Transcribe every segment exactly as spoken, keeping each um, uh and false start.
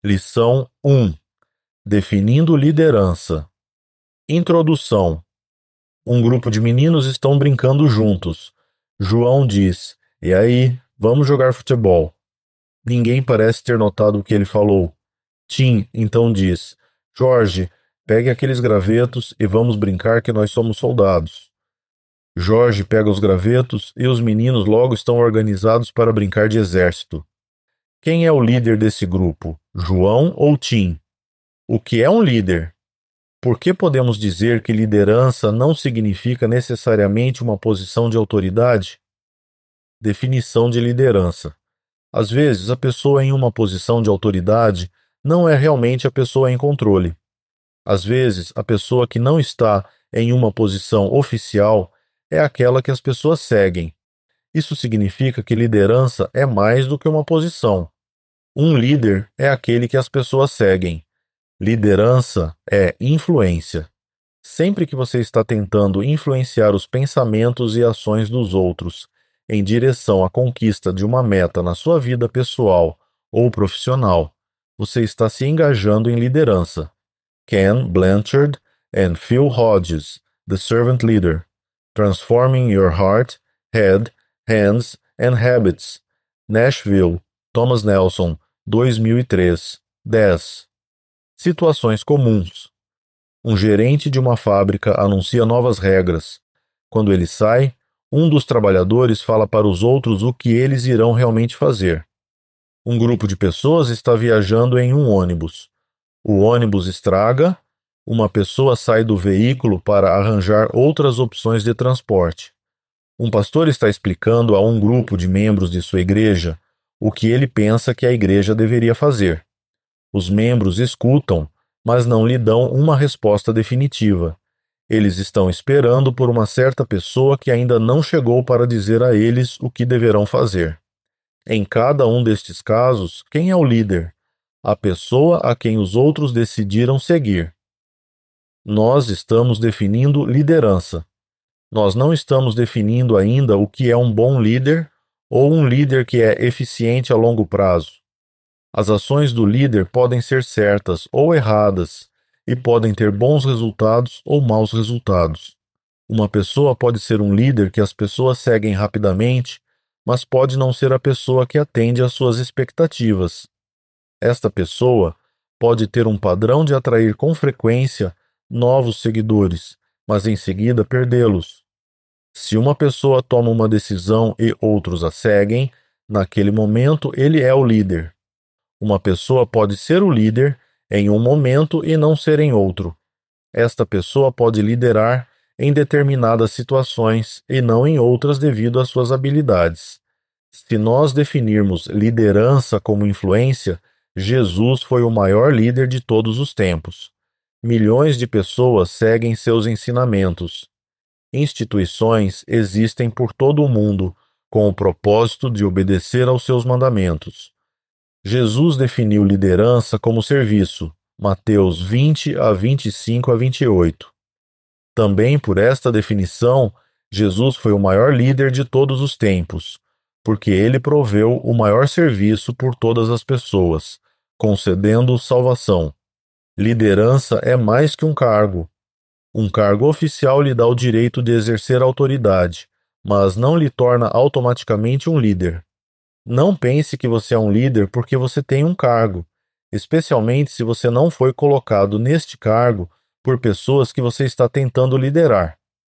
Lição um. Definindo liderança. Introdução. Um grupo de meninos estão brincando juntos. João diz: "E aí, vamos jogar futebol?" Ninguém parece ter notado o que ele falou. Tim então diz: "Jorge, pegue aqueles gravetos e vamos brincar que nós somos soldados." Jorge pega os gravetos e os meninos logo estão organizados para brincar de exército. Quem é o líder desse grupo, João ou Tim? O que é um líder? Por que podemos dizer que liderança não significa necessariamente uma posição de autoridade? Definição de liderança. Às vezes, a pessoa em uma posição de autoridade não é realmente a pessoa em controle. Às vezes, a pessoa que não está em uma posição oficial é aquela que as pessoas seguem. Isso significa que liderança é mais do que uma posição. Um líder é aquele que as pessoas seguem. Liderança é influência. Sempre que você está tentando influenciar os pensamentos e ações dos outros em direção à conquista de uma meta na sua vida pessoal ou profissional, você está se engajando em liderança. Ken Blanchard and Phil Hodges, The Servant Leader. Transforming Your Heart, Head, Hands and Habits. Nashville, Thomas Nelson, dois mil e três. dez. Situações comuns. Um gerente de uma fábrica anuncia novas regras. Quando ele sai, um dos trabalhadores fala para os outros o que eles irão realmente fazer. Um grupo de pessoas está viajando em um ônibus. O ônibus estraga, uma pessoa sai do veículo para arranjar outras opções de transporte. Um pastor está explicando a um grupo de membros de sua igreja o que ele pensa que a igreja deveria fazer. Os membros escutam, mas não lhe dão uma resposta definitiva. Eles estão esperando por uma certa pessoa que ainda não chegou para dizer a eles o que deverão fazer. Em cada um destes casos, quem é o líder? A pessoa a quem os outros decidiram seguir. Nós estamos definindo liderança. Nós não estamos definindo ainda o que é um bom líder ou um líder que é eficiente a longo prazo. As ações do líder podem ser certas ou erradas e podem ter bons resultados ou maus resultados. Uma pessoa pode ser um líder que as pessoas seguem rapidamente, mas pode não ser a pessoa que atende às suas expectativas. Esta pessoa pode ter um padrão de atrair com frequência novos seguidores, mas em seguida perdê-los. Se uma pessoa toma uma decisão e outros a seguem, naquele momento ele é o líder. Uma pessoa pode ser o líder em um momento e não ser em outro. Esta pessoa pode liderar em determinadas situações e não em outras devido às suas habilidades. Se nós definirmos liderança como influência, Jesus foi o maior líder de todos os tempos. Milhões de pessoas seguem seus ensinamentos. Instituições existem por todo o mundo com o propósito de obedecer aos seus mandamentos. Jesus definiu liderança como serviço, Mateus vinte a vinte e cinco a vinte e oito. Também por esta definição, Jesus foi o maior líder de todos os tempos, porque ele proveu o maior serviço por todas as pessoas, concedendo salvação. Liderança é mais que um cargo. Um cargo oficial lhe dá o direito de exercer autoridade, mas não lhe torna automaticamente um líder. Não pense que você é um líder porque você tem um cargo, especialmente se você não foi colocado neste cargo por pessoas que você está tentando liderar.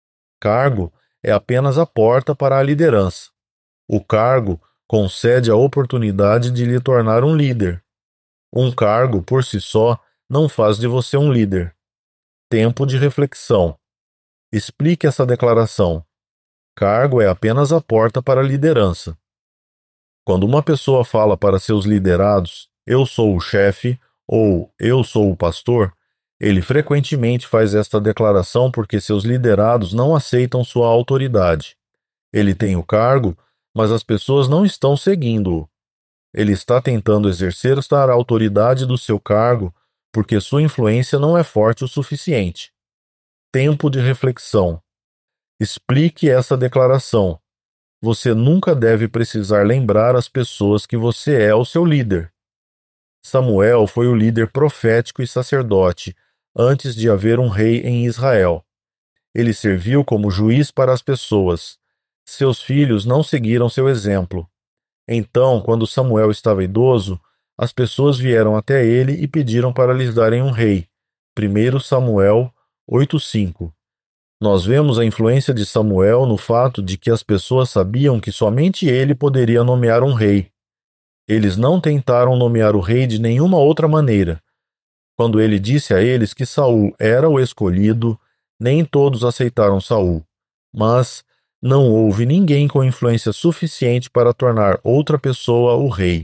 Cargo é apenas a porta para a liderança. O cargo concede a oportunidade de lhe tornar um líder. Um cargo, por si só, não faz de você um líder. Tempo de reflexão. Explique essa declaração. Cargo é apenas a porta para a liderança. Quando uma pessoa fala para seus liderados, "eu sou o chefe" ou "eu sou o pastor", ele frequentemente faz esta declaração porque seus liderados não aceitam sua autoridade. Ele tem o cargo, mas as pessoas não estão seguindo-o. Ele está tentando exercer a autoridade do seu cargo porque sua influência não é forte o suficiente. Tempo de reflexão. Explique essa declaração. Você nunca deve precisar lembrar às pessoas que você é o seu líder. Samuel foi o líder profético e sacerdote antes de haver um rei em Israel. Ele serviu como juiz para as pessoas. Seus filhos não seguiram seu exemplo. Então, quando Samuel estava idoso, as pessoas vieram até ele e pediram para lhes darem um rei. primeiro Samuel oito, cinco. Nós vemos a influência de Samuel no fato de que as pessoas sabiam que somente ele poderia nomear um rei. Eles não tentaram nomear o rei de nenhuma outra maneira. Quando ele disse a eles que Saul era o escolhido, nem todos aceitaram Saul. Mas não houve ninguém com influência suficiente para tornar outra pessoa o rei.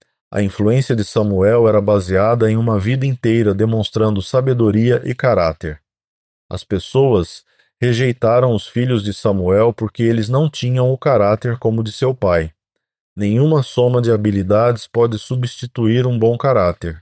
A influência de Samuel era baseada em uma vida inteira demonstrando sabedoria e caráter. As pessoas rejeitaram os filhos de Samuel porque eles não tinham o caráter como de seu pai. Nenhuma soma de habilidades pode substituir um bom caráter.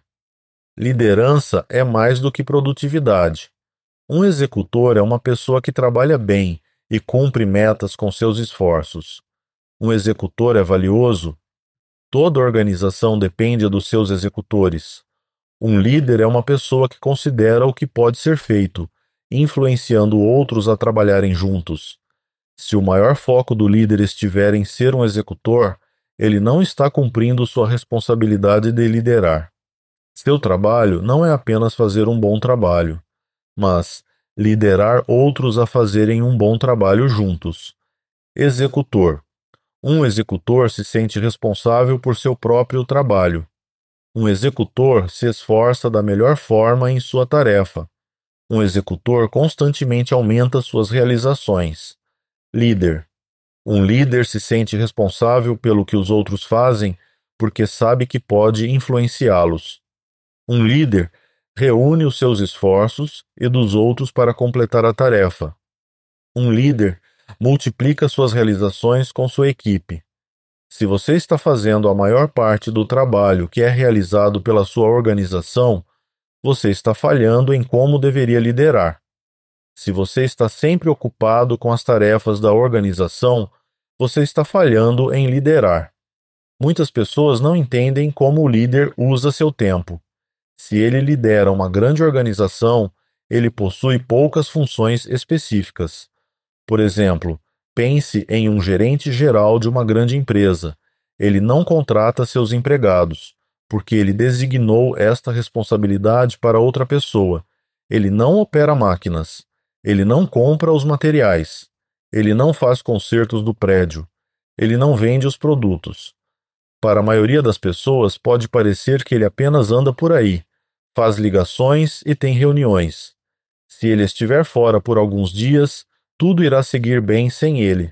Liderança é mais do que produtividade. Um executor é uma pessoa que trabalha bem e cumpre metas com seus esforços. Um executor é valioso. Toda organização depende dos seus executores. Um líder é uma pessoa que considera o que pode ser feito, influenciando outros a trabalharem juntos. Se o maior foco do líder estiver em ser um executor, ele não está cumprindo sua responsabilidade de liderar. Seu trabalho não é apenas fazer um bom trabalho, mas liderar outros a fazerem um bom trabalho juntos. Executor. Um executor se sente responsável por seu próprio trabalho. Um executor se esforça da melhor forma em sua tarefa. Um executor constantemente aumenta suas realizações. Líder. Um líder se sente responsável pelo que os outros fazem porque sabe que pode influenciá-los. Um líder reúne os seus esforços e dos outros para completar a tarefa. Um líder multiplica suas realizações com sua equipe. Se você está fazendo a maior parte do trabalho que é realizado pela sua organização, você está falhando em como deveria liderar. Se você está sempre ocupado com as tarefas da organização, você está falhando em liderar. Muitas pessoas não entendem como o líder usa seu tempo. Se ele lidera uma grande organização, ele possui poucas funções específicas. Por exemplo, pense em um gerente geral de uma grande empresa. Ele não contrata seus empregados, porque ele designou esta responsabilidade para outra pessoa. Ele não opera máquinas. Ele não compra os materiais. Ele não faz consertos do prédio. Ele não vende os produtos. Para a maioria das pessoas, pode parecer que ele apenas anda por aí, faz ligações e tem reuniões. Se ele estiver fora por alguns dias, tudo irá seguir bem sem ele.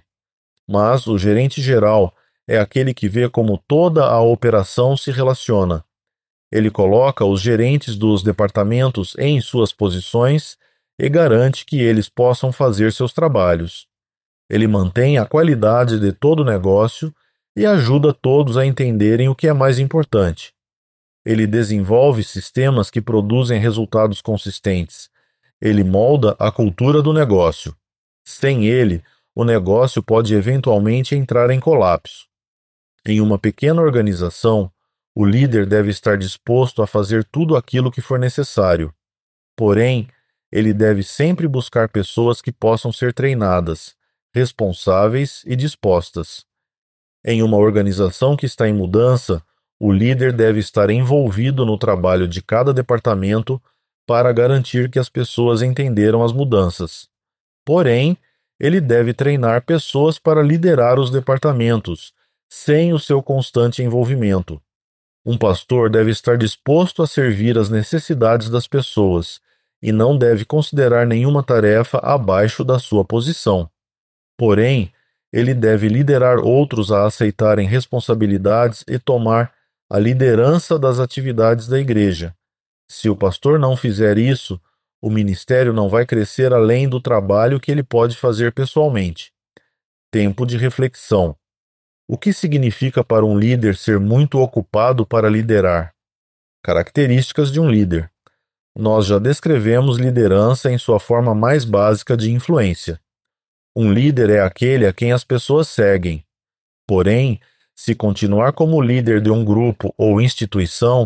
Mas o gerente geral é aquele que vê como toda a operação se relaciona. Ele coloca os gerentes dos departamentos em suas posições e garante que eles possam fazer seus trabalhos. Ele mantém a qualidade de todo o negócio e ajuda todos a entenderem o que é mais importante. Ele desenvolve sistemas que produzem resultados consistentes. Ele molda a cultura do negócio. Sem ele, o negócio pode eventualmente entrar em colapso. Em uma pequena organização, o líder deve estar disposto a fazer tudo aquilo que for necessário. Porém, ele deve sempre buscar pessoas que possam ser treinadas, responsáveis e dispostas. Em uma organização que está em mudança, o líder deve estar envolvido no trabalho de cada departamento para garantir que as pessoas entenderam as mudanças. Porém, ele deve treinar pessoas para liderar os departamentos, sem o seu constante envolvimento. Um pastor deve estar disposto a servir às necessidades das pessoas e não deve considerar nenhuma tarefa abaixo da sua posição. Porém, ele deve liderar outros a aceitarem responsabilidades e tomar a liderança das atividades da igreja. Se o pastor não fizer isso, o ministério não vai crescer além do trabalho que ele pode fazer pessoalmente. Tempo de reflexão. O que significa para um líder ser muito ocupado para liderar? Características de um líder. Nós já descrevemos liderança em sua forma mais básica de influência. Um líder é aquele a quem as pessoas seguem. Porém, se continuar como líder de um grupo ou instituição,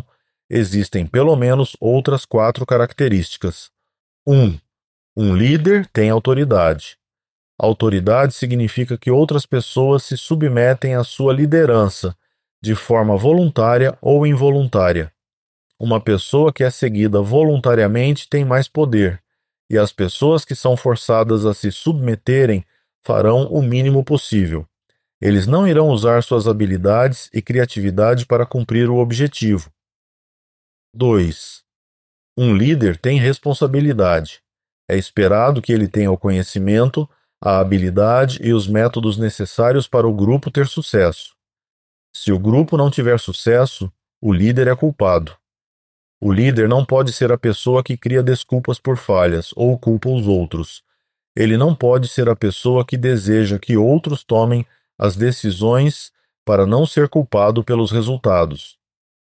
existem pelo menos outras quatro características. um. Um líder tem autoridade. Autoridade significa que outras pessoas se submetem à sua liderança, de forma voluntária ou involuntária. Uma pessoa que é seguida voluntariamente tem mais poder, e as pessoas que são forçadas a se submeterem farão o mínimo possível. Eles não irão usar suas habilidades e criatividade para cumprir o objetivo. dois. Um líder tem responsabilidade. É esperado que ele tenha o conhecimento, a habilidade e os métodos necessários para o grupo ter sucesso. Se o grupo não tiver sucesso, o líder é culpado. O líder não pode ser a pessoa que cria desculpas por falhas ou culpa os outros. Ele não pode ser a pessoa que deseja que outros tomem as decisões para não ser culpado pelos resultados.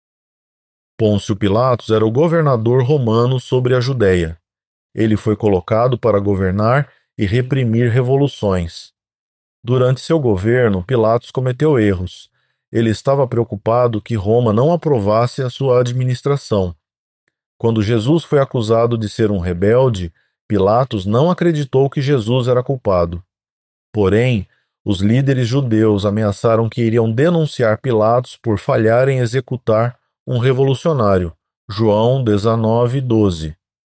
Pôncio Pilatos era o governador romano sobre a Judéia. Ele foi colocado para governar e reprimir revoluções. Durante seu governo, Pilatos cometeu erros. Ele estava preocupado que Roma não aprovasse a sua administração. Quando Jesus foi acusado de ser um rebelde, Pilatos não acreditou que Jesus era culpado. Porém, os líderes judeus ameaçaram que iriam denunciar Pilatos por falhar em executar um revolucionário. João dezenove, doze.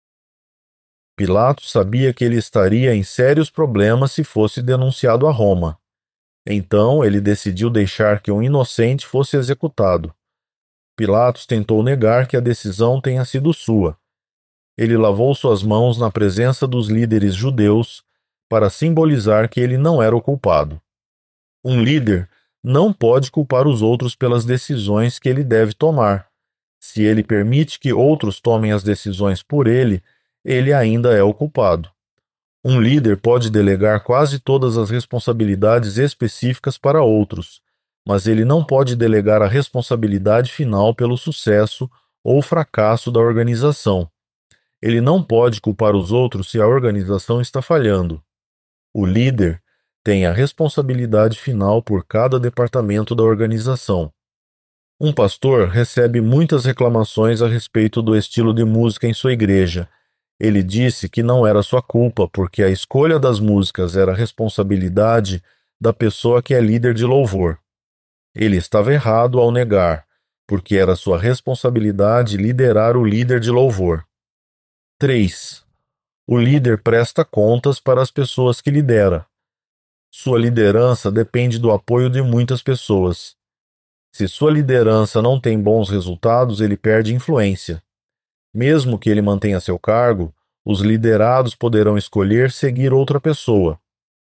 Pilatos sabia que ele estaria em sérios problemas se fosse denunciado a Roma. Então ele decidiu deixar que um inocente fosse executado. Pilatos tentou negar que a decisão tenha sido sua. Ele lavou suas mãos na presença dos líderes judeus para simbolizar que ele não era o culpado. Um líder não pode culpar os outros pelas decisões que ele deve tomar. Se ele permite que outros tomem as decisões por ele, ele ainda é o culpado. Um líder pode delegar quase todas as responsabilidades específicas para outros, mas ele não pode delegar a responsabilidade final pelo sucesso ou fracasso da organização. Ele não pode culpar os outros se a organização está falhando. O líder tem a responsabilidade final por cada departamento da organização. Um pastor recebe muitas reclamações a respeito do estilo de música em sua igreja. Ele disse que não era sua culpa, porque a escolha das músicas era responsabilidade da pessoa que é líder de louvor. Ele estava errado ao negar, porque era sua responsabilidade liderar o líder de louvor. três. O líder presta contas para as pessoas que lidera. Sua liderança depende do apoio de muitas pessoas. Se sua liderança não tem bons resultados, ele perde influência. Mesmo que ele mantenha seu cargo, os liderados poderão escolher seguir outra pessoa.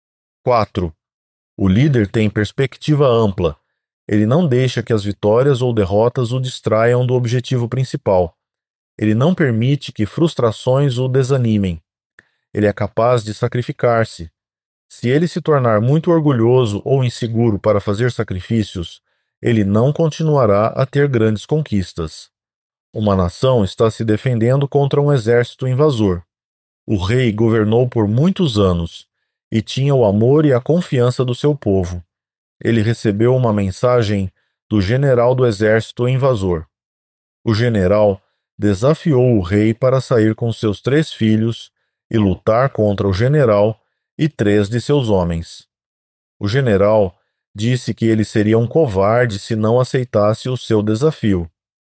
quatro. O líder tem perspectiva ampla. Ele não deixa que as vitórias ou derrotas o distraiam do objetivo principal. Ele não permite que frustrações o desanimem. Ele é capaz de sacrificar-se. Se ele se tornar muito orgulhoso ou inseguro para fazer sacrifícios, ele não continuará a ter grandes conquistas. Uma nação está se defendendo contra um exército invasor. O rei governou por muitos anos e tinha o amor e a confiança do seu povo. Ele recebeu uma mensagem do general do exército invasor. O general desafiou o rei para sair com seus três filhos e lutar contra o general e três de seus homens. O general disse que ele seria um covarde se não aceitasse o seu desafio.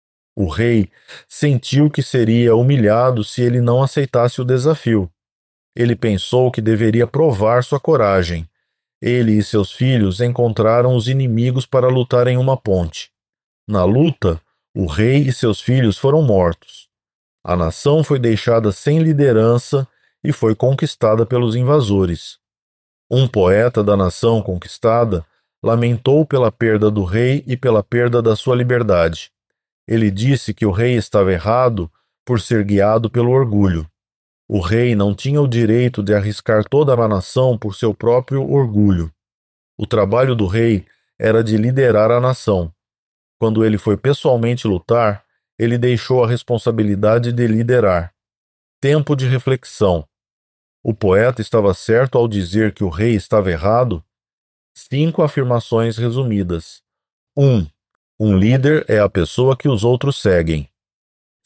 O rei sentiu que seria humilhado se ele não aceitasse o desafio. Ele pensou que deveria provar sua coragem. Ele e seus filhos encontraram os inimigos para lutar em uma ponte. Na luta, o rei e seus filhos foram mortos. A nação foi deixada sem liderança e foi conquistada pelos invasores. Um poeta da nação conquistada lamentou pela perda do rei e pela perda da sua liberdade. Ele disse que o rei estava errado por ser guiado pelo orgulho. O rei não tinha o direito de arriscar toda a nação por seu próprio orgulho. O trabalho do rei era de liderar a nação. Quando ele foi pessoalmente lutar, ele deixou a responsabilidade de liderar. Tempo de reflexão. O poeta estava certo ao dizer que o rei estava errado? Cinco afirmações resumidas. um. Um líder é a pessoa que os outros seguem.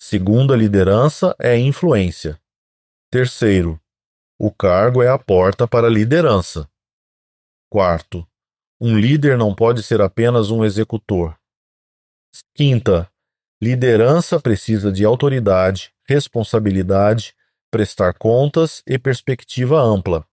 Segunda liderança é influência. Terceiro, o cargo é a porta para a liderança. Quarto, um líder não pode ser apenas um executor. Quinta, liderança precisa de autoridade, responsabilidade, prestar contas e perspectiva ampla.